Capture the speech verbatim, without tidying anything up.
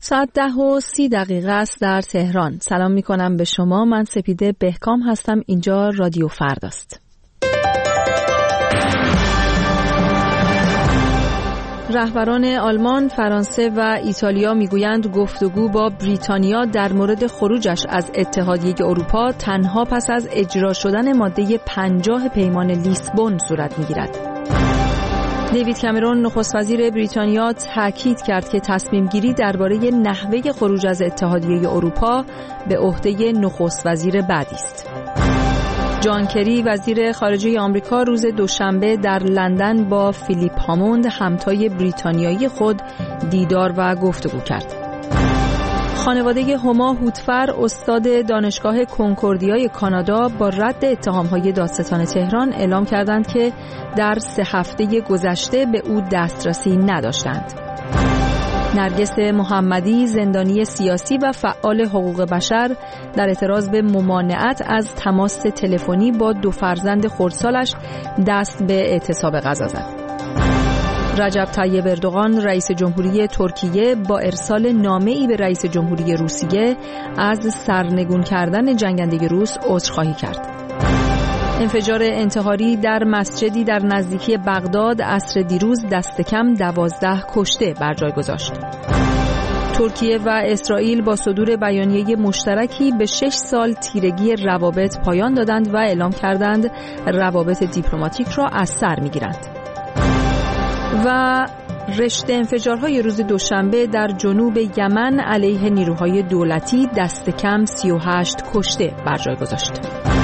ساعت ده و سی دقیقه است در تهران. سلام می کنم به شما. من سپیده بهکام هستم. اینجا رادیو فرداست. رهبران آلمان، فرانسه و ایتالیا میگویند گفتگو با بریتانیا در مورد خروجش از اتحادیه اروپا تنها پس از اجرا شدن ماده پنجاه پیمان لیسبون صورت میگیرد. دیوید کامرون نخست وزیر بریتانیا تاکید کرد که تصمیم گیری درباره نحوه خروج از اتحادیه اروپا به عهده نخست وزیر بعدی است. جان کری وزیر خارجه آمریکا روز دوشنبه در لندن با فیلیپ هاموند همتای بریتانیایی خود دیدار و گفتگو کرد. خانواده هما هوتفر استاد دانشگاه کنکوردیای کانادا با رد اتهام‌های دادستان تهران اعلام کردند که در سه هفته گذشته به او دسترسی نداشتند. نرگس محمدی زندانی سیاسی و فعال حقوق بشر در اعتراض به ممانعت از تماس تلفنی با دو فرزند خردسالش دست به اعتصاب غذا زد. رجب طیب اردوغان رئیس جمهوری ترکیه با ارسال نامه‌ای به رئیس جمهوری روسیه از سرنگون کردن جنگنده روس عذرخواهی کرد. انفجار انتحاری در مسجدی در نزدیکی بغداد عصر دیروز دست کم دوازده کشته بر جای گذاشت. ترکیه و اسرائیل با صدور بیانیه مشترکی به شش سال تیرگی روابط پایان دادند و اعلام کردند روابط دیپلماتیک را از سر می‌گیرند. و رشته انفجارهای روز دوشنبه در جنوب یمن علیه نیروهای دولتی دست کم سی و هشت کشته بر جای گذاشت.